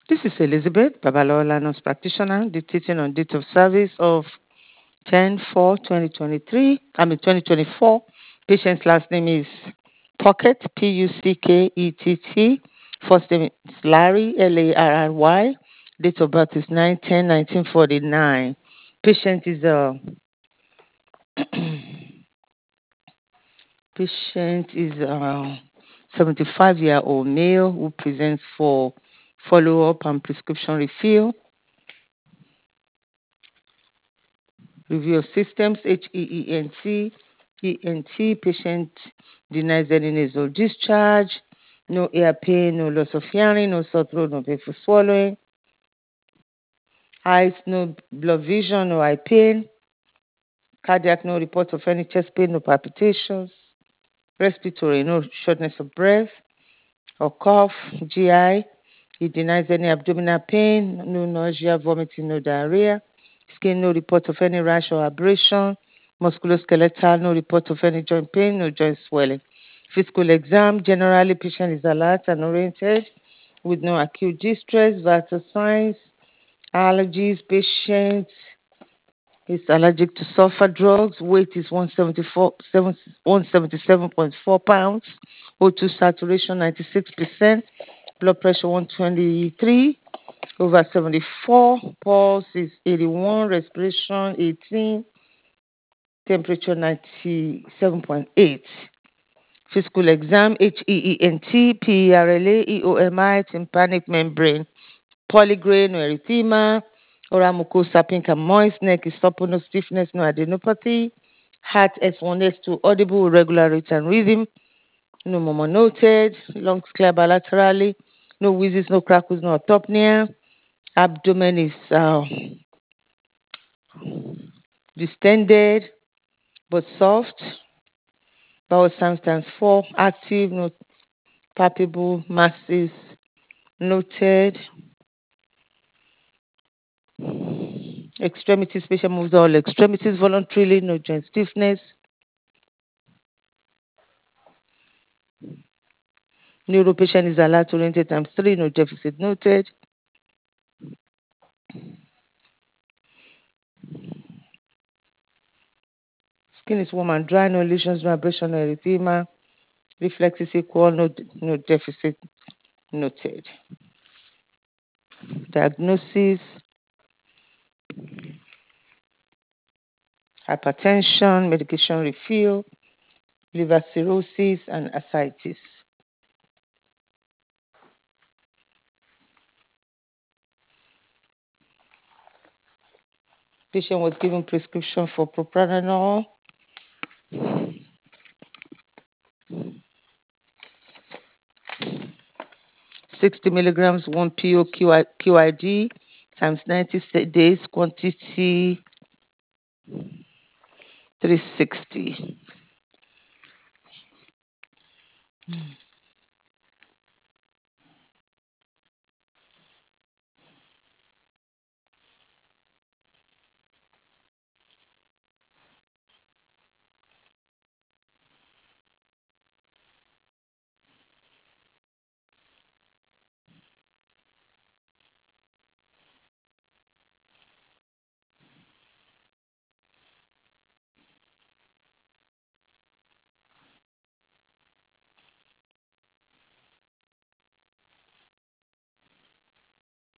This is Elizabeth Babalola, nurse practitioner, dictating on date of service of 10/4/2023. 2024. Patient's last name is Pocket, Puckett. First name is Larry, Larry. Date of birth is 9/10/1949. Patient is a patient is a 75-year-old male who presents for follow-up and prescription refill. Review of systems, HEENT. Patient denies any nasal discharge, no ear pain, no loss of hearing, no sore throat, no painful swallowing. Eyes, no blood vision, no eye pain. Cardiac, no reports of any chest pain, no palpitations. Respiratory, no shortness of breath or cough. GI, he denies any abdominal pain, no nausea, vomiting, no diarrhea. Skin, no report of any rash or abrasion. Musculoskeletal, no report of any joint pain, no joint swelling. Physical exam, generally patient is alert and oriented with no acute distress, vital signs, allergies. Patient is allergic to sulfur drugs. Weight is 177.4 pounds. O2 saturation 96%. Blood pressure 123 over 74. Pulse is 81. Respiration 18. Temperature 97.8. Physical exam HEENT, PERLA, EOMI, tympanic membrane, polygrain, no erythema, oral mucosa pink and moist, neck is supple, no stiffness, no adenopathy, heart S1, S2, audible, irregular rate and rhythm, no murmur noted, lungs clear bilaterally, no wheezes, no crackles, no autopnea, abdomen is distended but soft, bowel sound stands 4, active, no palpable masses noted. Extremities, patient moves all extremities voluntarily, no joint stiffness. Neuro patient is alert oriented times 3, no deficit noted. Skin is warm and dry, no lesions, no abrasion, no erythema. Reflex is equal, no deficit noted. Diagnosis: hypertension, medication refill, liver cirrhosis, and ascites. Patient was given prescription for propranolol, 60 milligrams, 1 PO QID times 90 days, quantity 360.